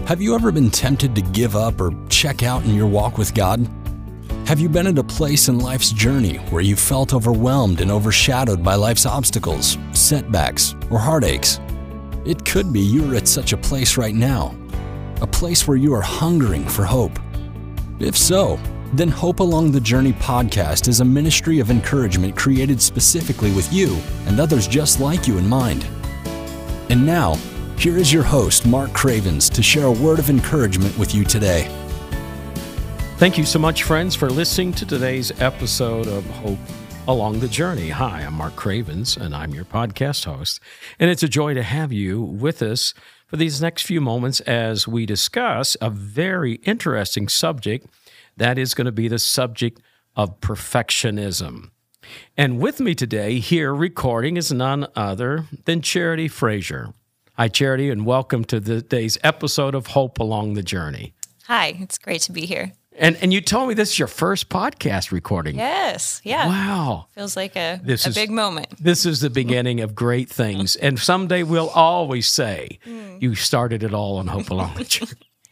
Have you ever been tempted to give up or check out in your walk with God? Have you been at a place in life's journey where you felt overwhelmed and overshadowed by life's obstacles, setbacks, or heartaches? It could be you are at such a place right now, a place where you are hungering for hope. If so, then Hope Along the Journey podcast is a ministry of encouragement created specifically with you and others just like you in mind. And now, here is your host, Mark Cravens, to share a word of encouragement with you today. Thank you so much, friends, for listening to today's episode of Hope Along the Journey. Hi, I'm Mark Cravens, and I'm your podcast host. And it's a joy to have you with us for these next few moments as we discuss a very interesting subject that is going to be the subject of perfectionism. And with me today here recording is none other than Charity Frazier. Hi, Charity, and welcome to today's episode of Hope Along the Journey. Hi, it's great to be here. And you told me this is your first podcast recording. Yes, yeah. Wow. Feels like a big moment. This is the beginning of great things. And someday we'll always say, you started it all on Hope Along the Journey.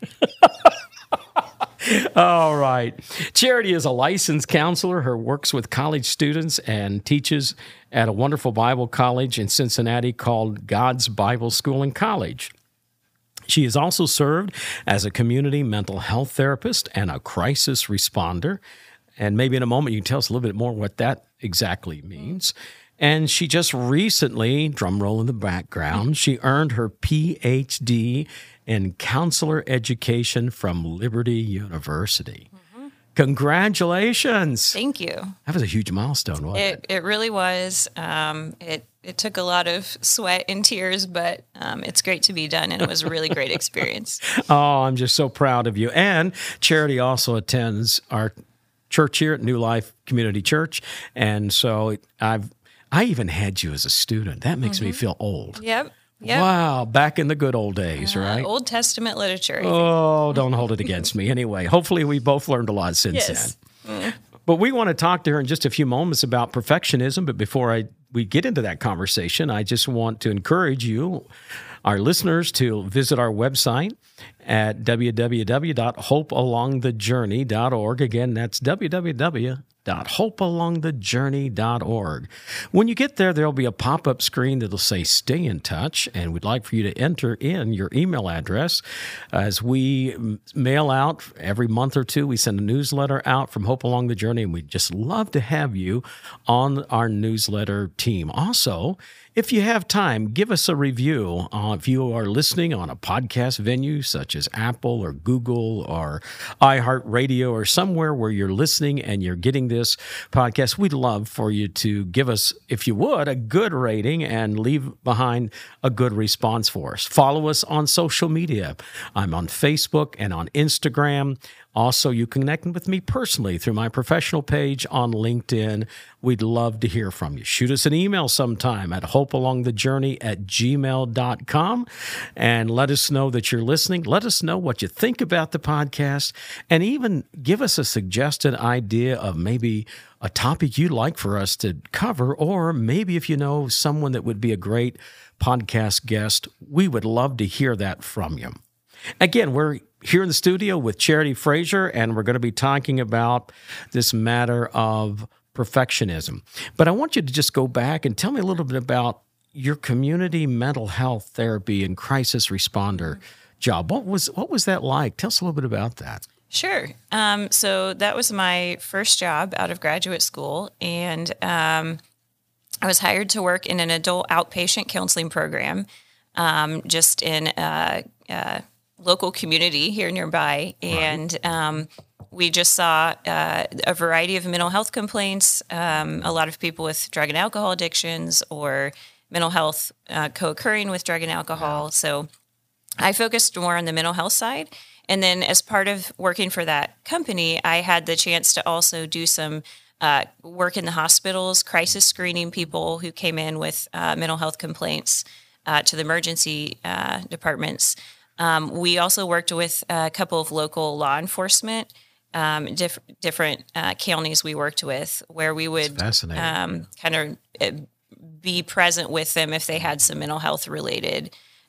All right. Charity is a licensed counselor who works with college students and teaches at a wonderful Bible college in Cincinnati called God's Bible School and College. She has also served as a community mental health therapist and a crisis responder. And maybe in a moment you can tell us a little bit more what that exactly means. And she just recently, drum roll in the background, she earned her PhD in counselor education from Liberty University. Mm-hmm. Congratulations. Thank you. That was a huge milestone, wasn't it? It really was. It took a lot of sweat and tears, but it's great to be done, and it was a really great experience. Oh, I'm just so proud of you. And Charity also attends our church here at New Life Community Church. And so I even had you as a student. That makes me feel old. Yep. Wow, back in the good old days, right? Old Testament literature. Oh, don't hold it against me. Anyway, hopefully we both learned a lot since then. But we want to talk to her in just a few moments about perfectionism. But before we get into that conversation, I just want to encourage you, our listeners, to visit our website at www.hopealongthejourney.org. Again, that's www.hopealongthejourney.org. When you get there, there'll be a pop-up screen that'll say Stay in Touch, and we'd like for you to enter in your email address. As we mail out every month or two, we send a newsletter out from Hope Along the Journey, and we'd just love to have you on our newsletter team. Also, if you have time, give us a review. If you are listening on a podcast venue such as Apple or Google or iHeartRadio or somewhere where you're listening and you're getting this podcast, we'd love for you to give us, if you would, a good rating and leave behind a good response for us. Follow us on social media. I'm on Facebook and on Instagram. Also, you can connect with me personally through my professional page on LinkedIn. We'd love to hear from you. Shoot us an email sometime at hopealongthejourney@gmail.com and let us know that you're listening. Let us know what you think about the podcast and even give us a suggested idea of maybe a topic you'd like for us to cover, or maybe if you know someone that would be a great podcast guest, we would love to hear that from you. Again, we're here in the studio with Charity Frazier, and we're going to be talking about this matter of perfectionism. But I want you to just go back and tell me a little bit about your community mental health therapy and crisis responder job. What was that like? Tell us a little bit about that. Sure. So that was my first job out of graduate school, and I was hired to work in an adult outpatient counseling program, just in a local community here nearby. And we just saw a variety of mental health complaints, a lot of people with drug and alcohol addictions or mental health co-occurring with drug and alcohol. Wow. So I focused more on the mental health side. And then as part of working for that company, I had the chance to also do some work in the hospitals, crisis screening people who came in with mental health complaints to the emergency departments. We also worked with a couple of local law enforcement, different counties we worked with, where we would kind of be present with them if they had some mental health related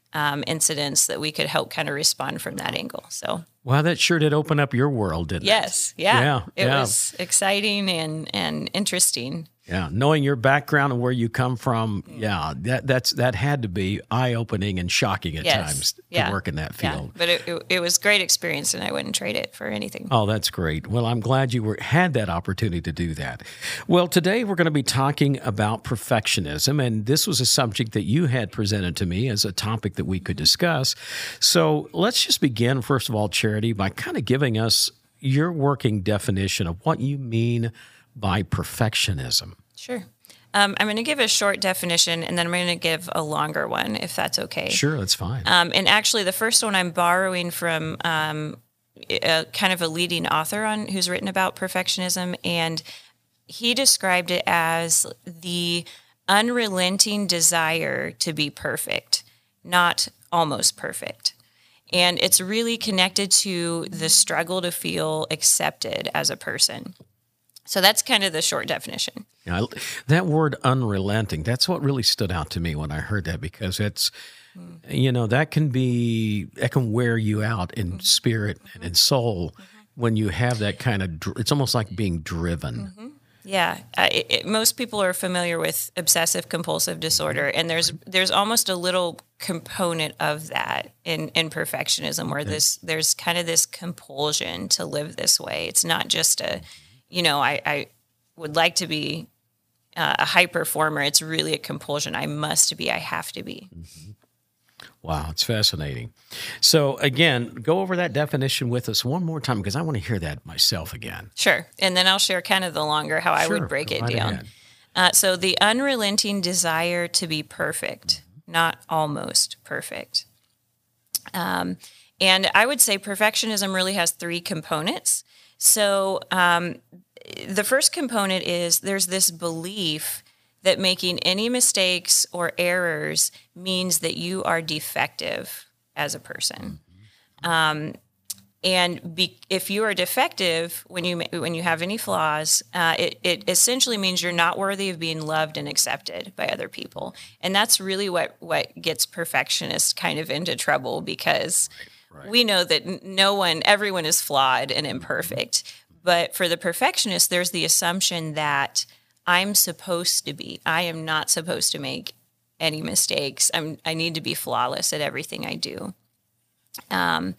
incidents that we could help kind of respond from that angle. So, Well, that sure did open up your world, didn't it? yes, yeah, it was exciting and interesting. Yeah, knowing your background and where you come from, that had to be eye-opening and shocking at times to work in that field. Yeah. But it was a great experience, and I wouldn't trade it for anything. Oh, that's great. Well, I'm glad you had that opportunity to do that. Well, today we're going to be talking about perfectionism, and this was a subject that you had presented to me as a topic that we could discuss. So let's just begin, first of all, Charity, by kind of giving us your working definition of what you mean by perfectionism. Sure. I'm going to give a short definition, and then I'm going to give a longer one, if that's okay. Sure, that's fine. And actually, the first one I'm borrowing from kind of a leading author who's written about perfectionism, and he described it as the unrelenting desire to be perfect, not almost perfect. And it's really connected to the struggle to feel accepted as a person. So that's kind of the short definition. Yeah, that word unrelenting, that's what really stood out to me when I heard that, because it's, that can wear you out in spirit and in soul when you have that kind of, it's almost like being driven. Yeah. Most people are familiar with obsessive compulsive disorder, and there's almost a little component of that in perfectionism, where there's kind of this compulsion to live this way. It's not just I would like to be a high performer. It's really a compulsion. I have to be. Mm-hmm. Wow, it's fascinating. So again, go over that definition with us one more time, because I want to hear that myself again. Sure. And then I'll share kind of the longer how I would break it down. So the unrelenting desire to be perfect, not almost perfect. And I would say perfectionism really has three components. So the first component is there's this belief that making any mistakes or errors means that you are defective as a person. If you are defective, when you have any flaws, it essentially means you're not worthy of being loved and accepted by other people. And that's really what gets perfectionists kind of into trouble, because we know that everyone is flawed and imperfect. But for the perfectionist, there's the assumption that I'm supposed to be. I am not supposed to make any mistakes. I need to be flawless at everything I do. And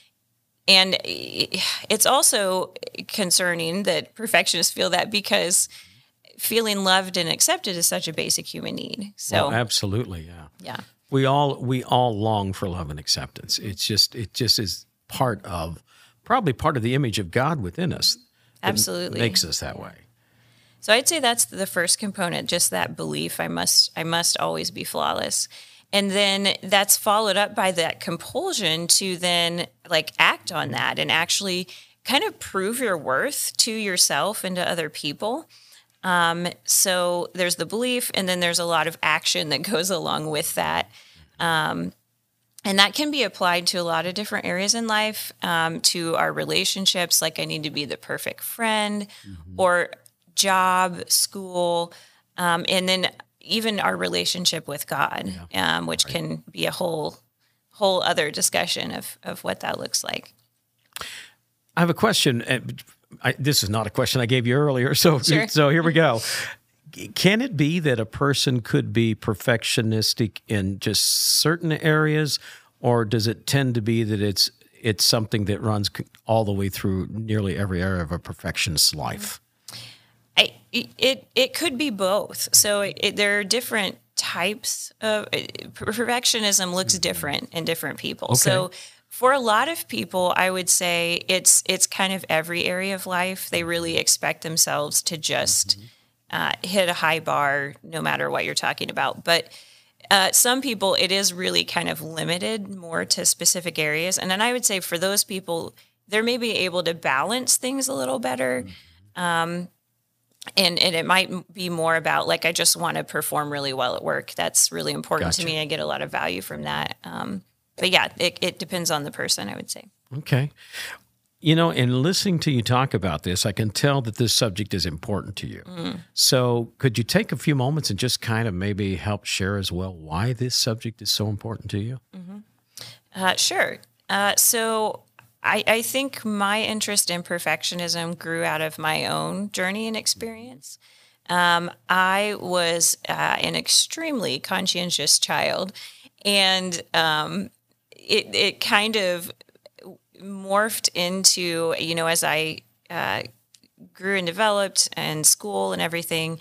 it's also concerning that perfectionists feel that, because feeling loved and accepted is such a basic human need. So absolutely, yeah. Yeah. We all long for love and acceptance. It just is probably part of the image of God within us. Absolutely. Makes us that way. So I'd say that's the first component, just that belief I must always be flawless. And then that's followed up by that compulsion to then act on that and actually kind of prove your worth to yourself and to other people. So there's the belief, and then there's a lot of action that goes along with that. And that can be applied to a lot of different areas in life, to our relationships, like I need to be the perfect friend, or job, school, and then even our relationship with God, which can be a whole other discussion of what that looks like. I have a question. This is not a question I gave you earlier, so here we go. Can it be that a person could be perfectionistic in just certain areas, or does it tend to be that it's something that runs all the way through nearly every area of a perfectionist's life? It could be both. So there are different types of perfectionism. Looks different in different people. Okay. So for a lot of people, I would say it's kind of every area of life. They really expect themselves to just hit a high bar no matter what you're talking about. But some people, it is really kind of limited more to specific areas. And then I would say for those people, they're maybe able to balance things a little better. And it might be more about I just want to perform really well at work. That's really important to me. I get a lot of value from that. But yeah, it depends on the person, I would say. Okay. In listening to you talk about this, I can tell that this subject is important to you. So could you take a few moments and just kind of maybe help share as well why this subject is so important to you? Sure. So I think my interest in perfectionism grew out of my own journey and experience. I was an extremely conscientious child, and it kind of morphed into, as I grew and developed and school and everything,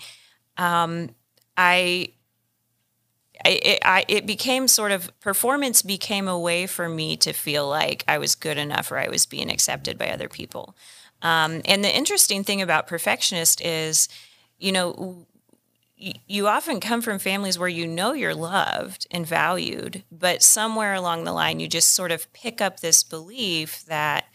it became sort of, performance became a way for me to feel like I was good enough or I was being accepted by other people. And the interesting thing about perfectionist is, you often come from families where you're loved and valued, but somewhere along the line, you just sort of pick up this belief that,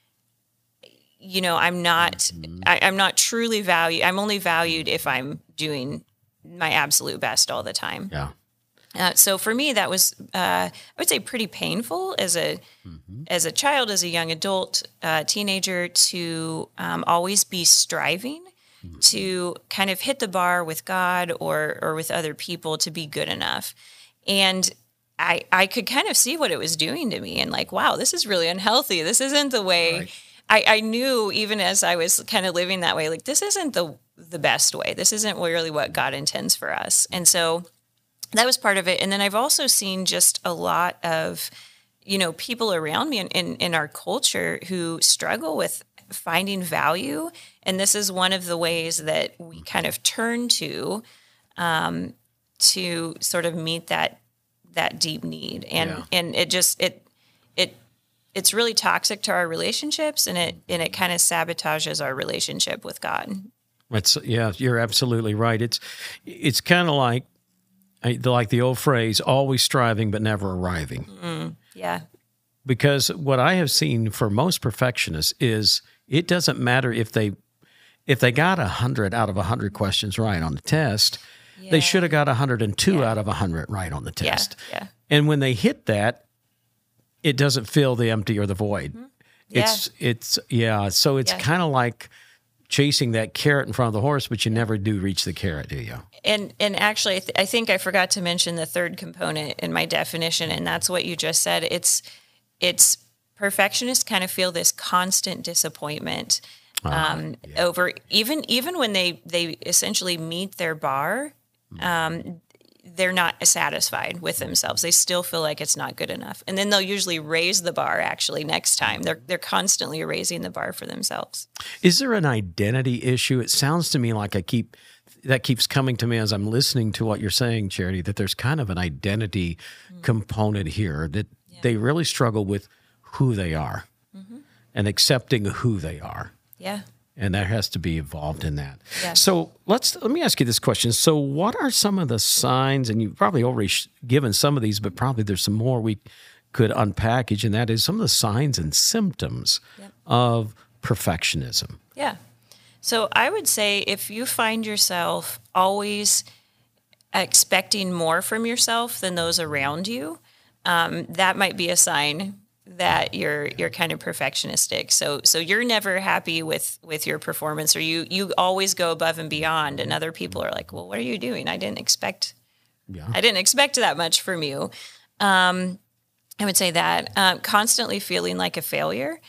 I'm not truly valued. I'm only valued if I'm doing my absolute best all the time. Yeah. So for me, that was, I would say, pretty painful as a child, as a young adult, teenager, to always be striving to kind of hit the bar with God or with other people to be good enough. And I could kind of see what it was doing to me, and like, wow, this is really unhealthy. This isn't the way. Right. I knew, even as I was kind of living that way, like, this isn't the best way. This isn't really what God intends for us. And so that was part of it. And then I've also seen just a lot of, people around me in our culture who struggle with finding value. And this is one of the ways that we kind of turn to sort of meet that deep need. And it's really toxic to our relationships, and it kind of sabotages our relationship with God. You're absolutely right. It's kind of like the old phrase, always striving but never arriving. Yeah. Because what I have seen for most perfectionists is, it doesn't matter if they got 100 out of 100 questions right on the test, they should have got 102 out of 100 right on the test. Yeah. And when they hit that, it doesn't fill the empty or the void. Mm-hmm. So it's kind of like chasing that carrot in front of the horse, but you never do reach the carrot, do you? And actually, I think I forgot to mention the third component in my definition, and that's what you just said. It's perfectionists kind of feel this constant disappointment over, even when they essentially meet their bar, they're not satisfied with themselves. They still feel like it's not good enough. And then they'll usually raise the bar actually next time. They're constantly raising the bar for themselves. Is there an identity issue? It sounds to me like that keeps coming to me as I'm listening to what you're saying, Charity, that there's kind of an identity component here, that they really struggle with who they are and accepting who they are. Yeah. And that has to be involved in that. Yeah. So let me ask you this question. So what are some of the signs, and you've probably already given some of these, but probably there's some more we could unpackage, and that is some of the signs and symptoms of perfectionism. Yeah. So I would say, if you find yourself always expecting more from yourself than those around you, that might be a sign that you're kind of perfectionistic. So you're never happy with your performance, or you always go above and beyond, and other people are like, well, what are you doing? I didn't expect that much from you. I would say that constantly feeling like a failure.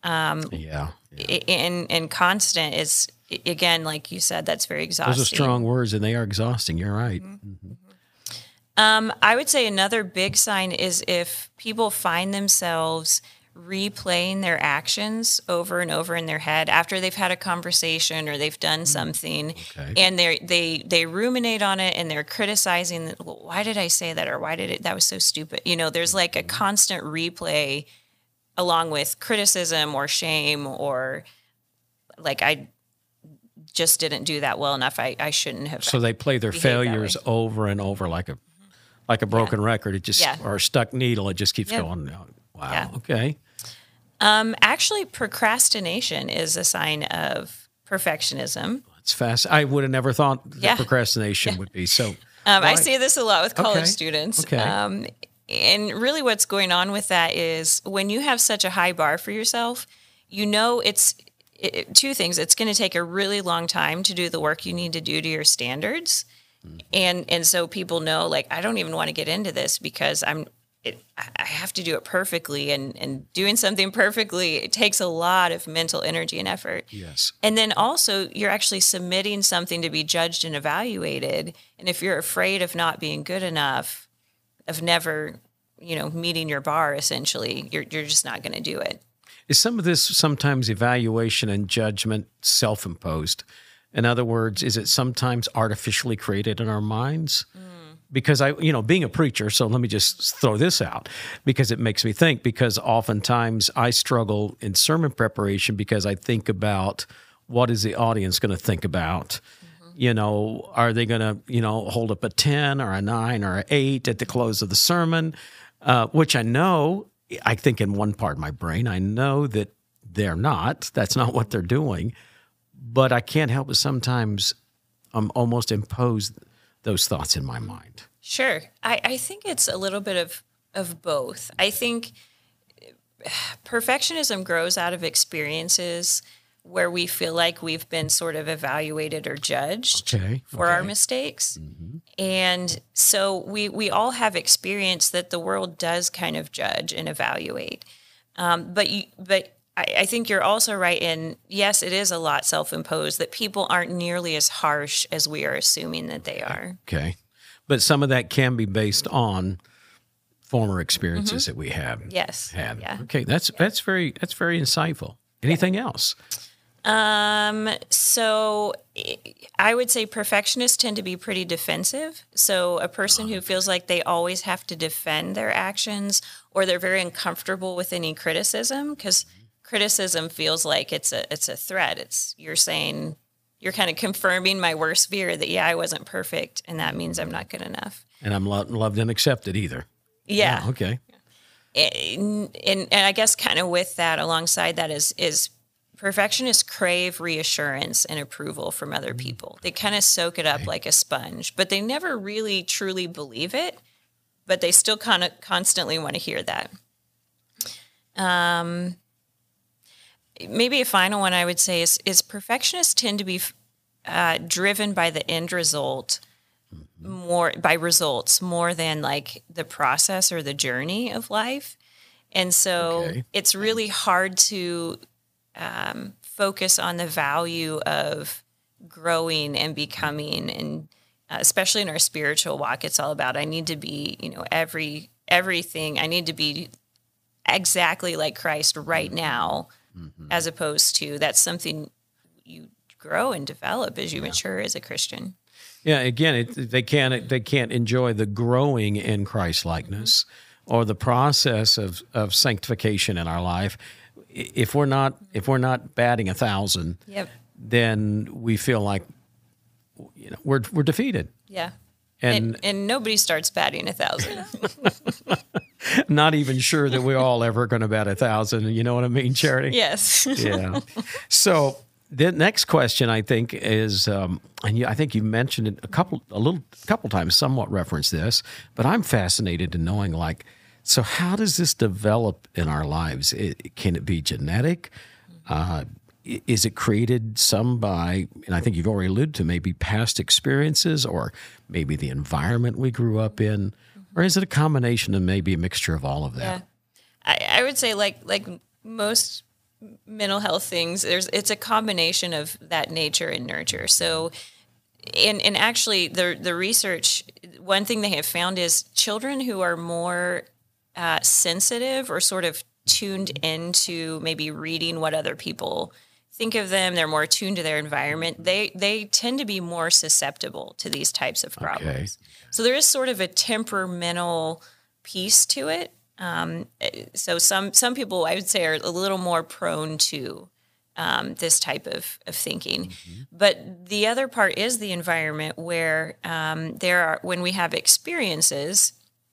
And constant is, again, like you said, that's very exhausting. Those are strong words, and they are exhausting. You're right. Mm-hmm. I would say another big sign is if people find themselves replaying their actions over and over in their head after they've had a conversation or they've done something, and they ruminate on it, and they're criticizing, well, why did I say that, or that was so stupid. There's like a constant replay along with criticism or shame, or like, I just didn't do that well enough. I shouldn't have. So they play their failures over and over like a broken record. It just, or a stuck needle. It just keeps going. Wow. Yeah. Okay. Actually, procrastination is a sign of perfectionism. It's fast. I would have never thought that procrastination would be so. I see this a lot with college students. Okay. And really what's going on with that is, when you have such a high bar for yourself, it's two things. It's going to take a really long time to do the work you need to do to your standards. And so people know, like, I don't even want to get into this because I have to do it perfectly, and doing something perfectly, it takes a lot of mental energy and effort. Yes. And then also you're actually submitting something to be judged and evaluated. And if you're afraid of not being good enough, of never, meeting your bar, essentially, you're just not going to do it. Is some of this sometimes evaluation and judgment self-imposed? In other words, is it sometimes artificially created in our minds? Because being a preacher, so let me just throw this out because it makes me think, because oftentimes I struggle in sermon preparation because I think about what is the audience going to think about? Are they going to, hold up a 10 or a 9 or an 8 at the close of the sermon? Which I think in one part of my brain, I know that they're not. That's not what they're doing. But I can't help but sometimes almost impose those thoughts in my mind. Sure. I think it's a little bit of both. I think perfectionism grows out of experiences where we feel like we've been sort of evaluated or judged for our mistakes. Mm-hmm. And so we all have experience that the world does kind of judge and evaluate. But I think you're also right in, yes, it is a lot self-imposed, that people aren't nearly as harsh as we are assuming that they are. Okay. But some of that can be based on former experiences that we have. Yes. Had. Yeah. Okay. That's very insightful. Anything else? So I would say perfectionists tend to be pretty defensive. So a person who feels like they always have to defend their actions, or they're very uncomfortable with any criticism, because criticism feels like it's a threat. You're saying, you're kind of confirming my worst fear that, I wasn't perfect, and that means I'm not good enough. And I'm loved and accepted either. Yeah. Okay. And I guess kind of with that, alongside that is perfectionists crave reassurance and approval from other people. They kind of soak it up like a sponge, but they never really truly believe it, but they still kind of constantly want to hear that. Maybe a final one I would say is perfectionists tend to be driven by the end result, more than like the process or the journey of life. And so it's really hard to focus on the value of growing and becoming, and especially in our spiritual walk, it's all about, I need to be, everything. I need to be exactly like Christ right now, as opposed to that's something you grow and develop as you mature as a Christian. Yeah. Again, they can't enjoy the growing in Christ likeness or the process of sanctification in our life if we're not batting 1,000. Then we feel like we're defeated. Yeah. And nobody starts batting 1,000. Not even sure that we're all ever going to bat 1,000. You know what I mean, Charity? Yes. Yeah. So the next question, I think, is, I think you mentioned it a couple times, somewhat referenced this, but I'm fascinated in knowing, so how does this develop in our lives? Can it be genetic? Is it created by, and I think you've already alluded to, maybe past experiences or maybe the environment we grew up in? Or is it a combination of maybe a mixture of all of that? Yeah. I would say like most mental health things, it's a combination of that nature and nurture. So, and actually the research, one thing they have found is children who are more sensitive or sort of tuned into maybe reading what other people think of them, they're more tuned to their environment, they tend to be more susceptible to these types of problems. So there is sort of a temperamental piece to it. So some people, I would say, are a little more prone to this type of thinking. But the other part is the environment where when we have experiences,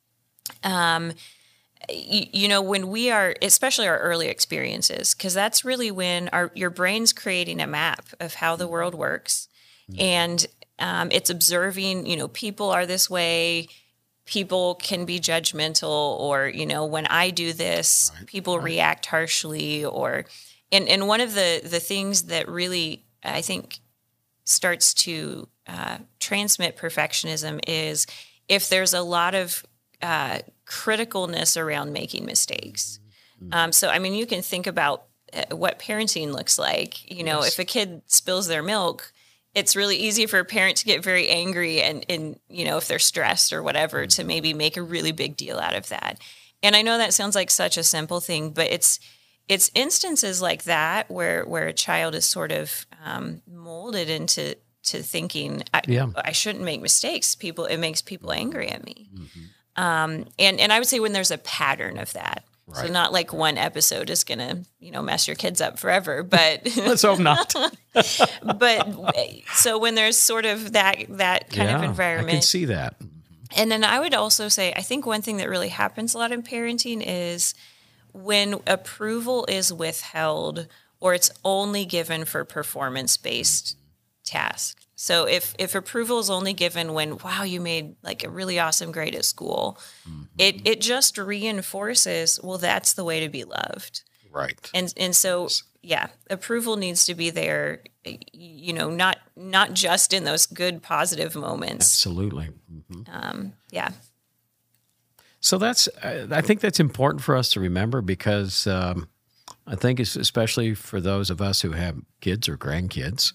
when we are, especially our early experiences, because that's really when your brain's creating a map of how the world works. And it's observing, people are this way, people can be judgmental, or, when I do this, people react harshly, and one of the things that really, I think, starts to transmit perfectionism is if there's a lot of criticalness around making mistakes. So, I mean, you can think about what parenting looks like. You know, if a kid spills their milk, it's really easy for a parent to get very angry and you know, if they're stressed or whatever, to maybe make a really big deal out of that. And I know that sounds like such a simple thing, but it's instances like that where a child is sort of molded into thinking, I shouldn't make mistakes. It makes people angry at me. And I would say when there's a pattern of that. Right. So not like one episode is going to, you know, mess your kids up forever, but let's hope not. But so when there's sort of that kind of environment, I can see that. And then I would also say, I think one thing that really happens a lot in parenting is when approval is withheld or it's only given for performance-based tasks. So if approval is only given when, wow, you made like a really awesome grade at school, it just reinforces, well, that's the way to be loved. Right. And so, yeah, approval needs to be there, you know, not just in those good, positive moments. Absolutely. Yeah. So I think that's important for us to remember because I think it's especially for those of us who have kids or grandkids,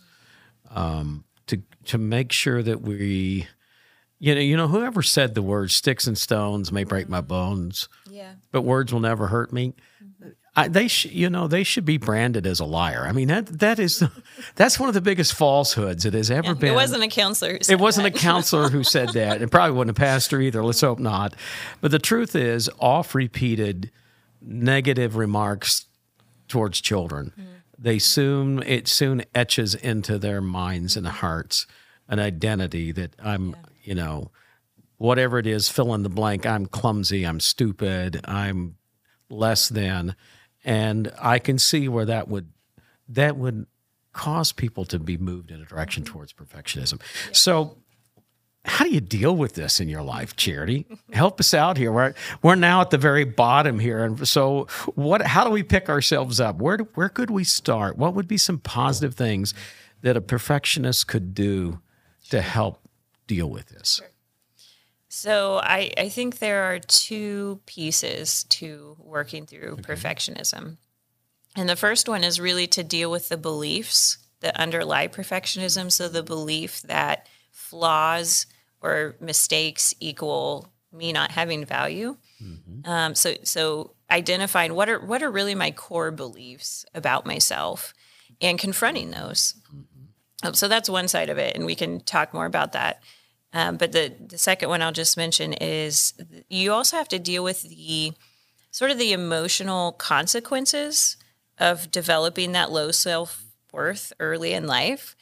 to make sure that we, you know, whoever said the words "sticks and stones may break my bones, but words will never hurt me." They should be branded as a liar. I mean, that's one of the biggest falsehoods it has ever been. It wasn't a counselor who said It wasn't a counselor who said that. It probably wasn't a pastor either. Let's hope not. But the truth is, oft-repeated negative remarks towards children, it soon etches into their minds and hearts an identity that I'm, you know, whatever it is, fill in the blank. I'm clumsy. I'm stupid. I'm less than. And I can see where that would cause people to be moved in a direction towards perfectionism. Yeah. So how do you deal with this in your life, Charity? Help us out here. We're now at the very bottom here. And so how do we pick ourselves up? Where could we start? What would be some positive things that a perfectionist could do to help deal with this? Sure. So I think there are two pieces to working through perfectionism. And the first one is really to deal with the beliefs that underlie perfectionism. So the belief that flaws or mistakes equal me not having value. So identifying what are really my core beliefs about myself and confronting those. So that's one side of it, and we can talk more about that. But the second one I'll just mention is you also have to deal with the sort of the emotional consequences of developing that low self-worth early in life.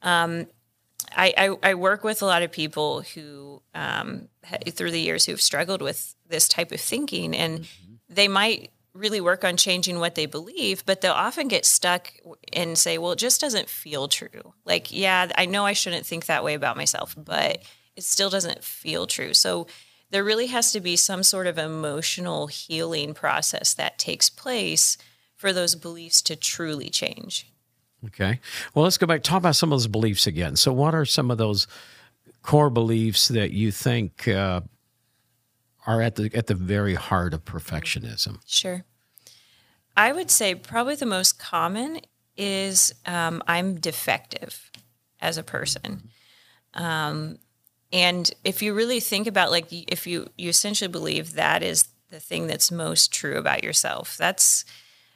I work with a lot of people who, through the years, who've struggled with this type of thinking, and they might really work on changing what they believe, but they'll often get stuck and say, well, it just doesn't feel true. Like, yeah, I know I shouldn't think that way about myself, but it still doesn't feel true. So there really has to be some sort of emotional healing process that takes place for those beliefs to truly change. Okay. Well, let's go back. Talk about some of those beliefs again. So what are some of those core beliefs that you think are at the very heart of perfectionism? Sure. I would say probably the most common is I'm defective as a person. And if you really think about, like, if you essentially believe that is the thing that's most true about yourself, that's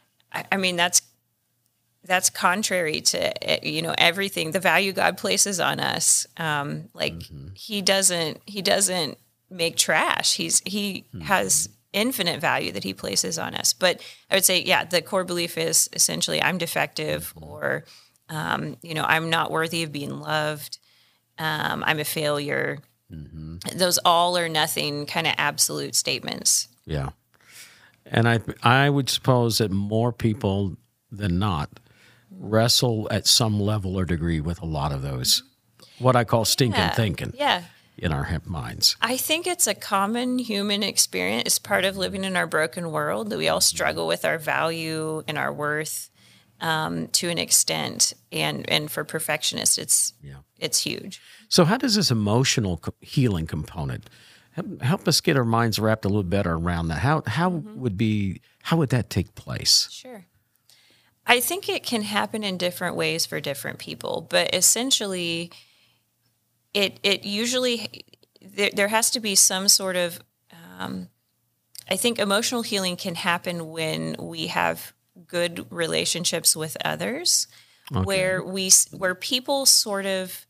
contrary to, you know, everything, the value God places on us. He doesn't make trash. He has infinite value that he places on us. But I would say, yeah, the core belief is essentially I'm defective, or, I'm not worthy of being loved. I'm a failure. Those all or nothing kind of absolute statements. Yeah. And I would suppose that more people than not wrestle at some level or degree with a lot of those, what I call stinking thinking in our minds. I think it's a common human experience. It's part of living in our broken world that we all struggle with our value and our worth to an extent. And for perfectionists, it's huge. So how does this emotional healing component, Help us get our minds wrapped a little better around that. How would that take place? Sure. I think it can happen in different ways for different people, but essentially it usually there has to be some sort of I think emotional healing can happen when we have good relationships with others, where people sort of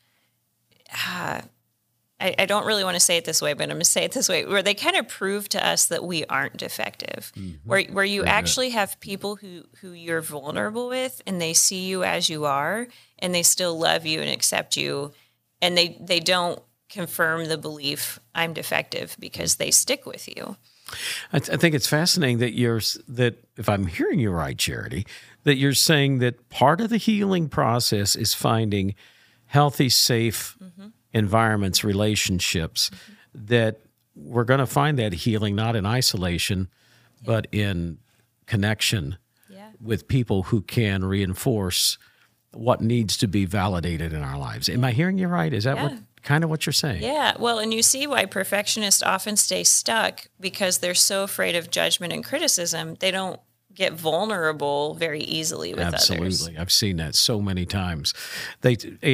I don't really want to say it this way, but I'm going to say it this way, where they kind of prove to us that we aren't defective, where you actually have people who you're vulnerable with and they see you as you are and they still love you and accept you, and they don't confirm the belief I'm defective because they stick with you. I think it's fascinating that if I'm hearing you right, Charity, that you're saying that part of the healing process is finding healthy, safe environments, relationships, that we're going to find that healing not in isolation, but in connection with people who can reinforce what needs to be validated in our lives. Am I hearing you right? Is that what you're saying? Yeah. Well, and you see why perfectionists often stay stuck, because they're so afraid of judgment and criticism. They don't get vulnerable very easily with others. Absolutely. I've seen that so many times. They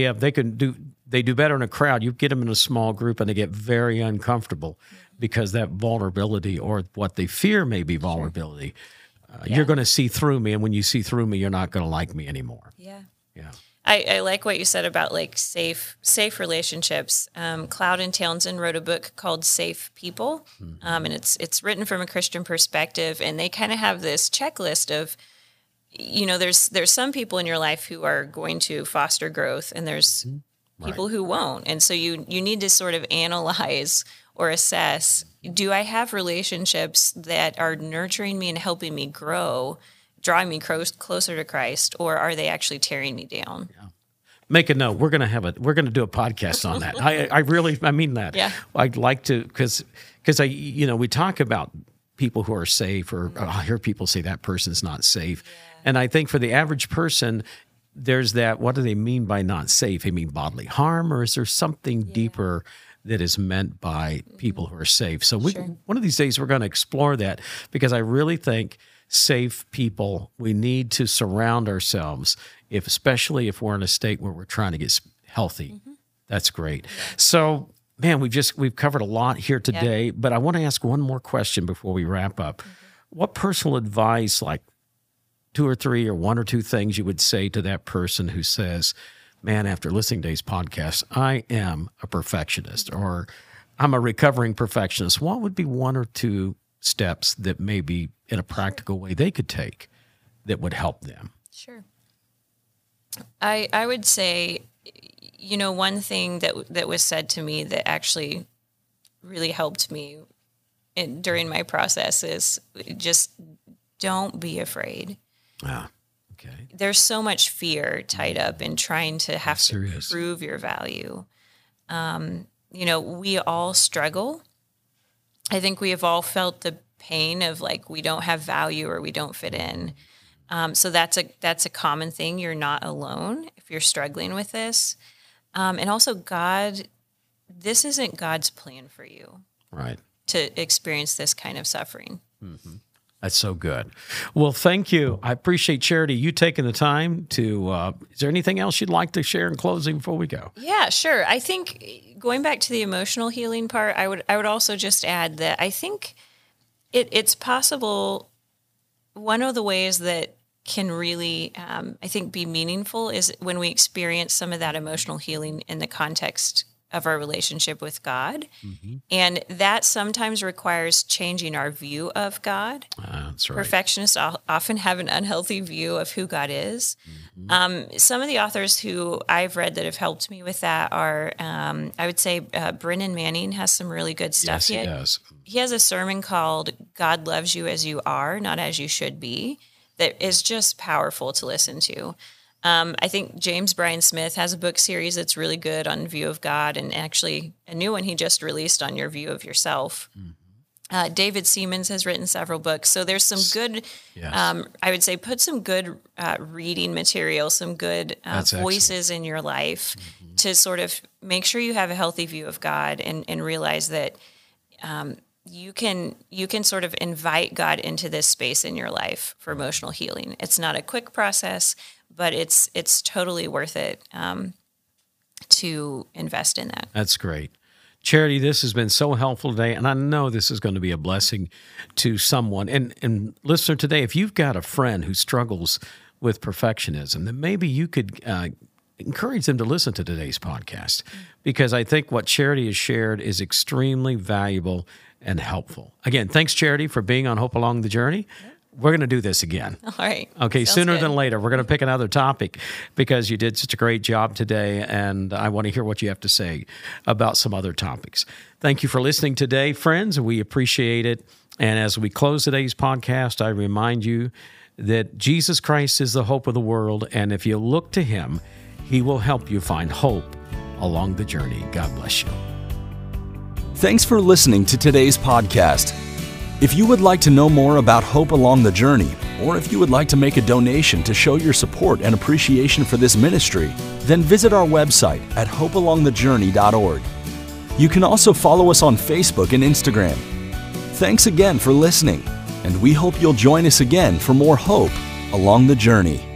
do better in a crowd. You get them in a small group and they get very uncomfortable because that vulnerability, or what they fear may be vulnerability. You're going to see through me, and when you see through me, you're not going to like me anymore. Yeah. I like what you said about like safe relationships. Cloud and Townsend wrote a book called Safe People, and it's written from a Christian perspective, and they kind of have this checklist of, there's some people in your life who are going to foster growth, and there's people who won't, and so you need to sort of analyze or assess: do I have relationships that are nurturing me and helping me grow, drawing me closer to Christ, or are they actually tearing me down? Yeah. Make a note. We're going to do a podcast on that. I mean that. Yeah. I'd like to, because we talk about people who are safe, or I hear people say that person's not safe. Yeah. And I think for the average person, there's that, what do they mean by not safe? They mean bodily harm, or is there something deeper that is meant by people who are safe? So one of these days we're going to explore that, because I really think safe people, we need to surround ourselves, especially if we're in a state where we're trying to get healthy. That's great. So, man, we've covered a lot here today, but I want to ask one more question before we wrap up. What personal advice, like 2 or 3 or 1 or 2 things you would say to that person who says, man, after listening to today's podcast, I am a perfectionist, or I'm a recovering perfectionist? What would be 1 or 2 steps that maybe in a practical way they could take that would help them? Sure. I would say, one thing that was said to me that actually really helped me during my process is just don't be afraid. Okay. There's so much fear tied up in trying to have to prove your value. We all struggle. I think we have all felt the pain of like, we don't have value or we don't fit in. So that's a common thing. You're not alone if you're struggling with this. And also this isn't God's plan for you. Right. To experience this kind of suffering. Mm-hmm. That's so good. Well, thank you. I appreciate, Charity, you taking the time to, is there anything else you'd like to share in closing before we go? Yeah, sure. I think going back to the emotional healing part, I would also just add that I think it's possible. One of the ways that can really, I think, be meaningful is when we experience some of that emotional healing in the context of our relationship with God. Mm-hmm. And that sometimes requires changing our view of God. That's right. Perfectionists often have an unhealthy view of who God is. Mm-hmm. Some of the authors who I've read that have helped me with that are, I would say, Brennan Manning has some really good stuff. Yes, he does. He has a sermon called God Loves You As You Are, Not As You Should Be, that is just powerful to listen to. I think James Bryan Smith has a book series that's really good on view of God, and actually a new one he just released on your view of yourself. Mm-hmm. David Seamans has written several books. So there's some good, I would say, put some good reading material, some good voices in your life to sort of make sure you have a healthy view of God and realize that you can sort of invite God into this space in your life for emotional healing. It's not a quick process, but it's totally worth it to invest in that. That's great. Charity, this has been so helpful today, and I know this is going to be a blessing to someone. And listener today, if you've got a friend who struggles with perfectionism, then maybe you could encourage them to listen to today's podcast, because I think what Charity has shared is extremely valuable and helpful. Again, thanks, Charity, for being on Hope Along the Journey. We're going to do this again. All right. Okay, Sounds sooner good. than later. We're going to pick another topic because you did such a great job today, and I want to hear what you have to say about some other topics. Thank you for listening today, friends. We appreciate it. And as we close today's podcast, I remind you that Jesus Christ is the hope of the world, and if you look to Him, He will help you find hope along the journey. God bless you. Thanks for listening to today's podcast. If you would like to know more about Hope Along the Journey, or if you would like to make a donation to show your support and appreciation for this ministry, then visit our website at hopealongthejourney.org. You can also follow us on Facebook and Instagram. Thanks again for listening, and we hope you'll join us again for more Hope Along the Journey.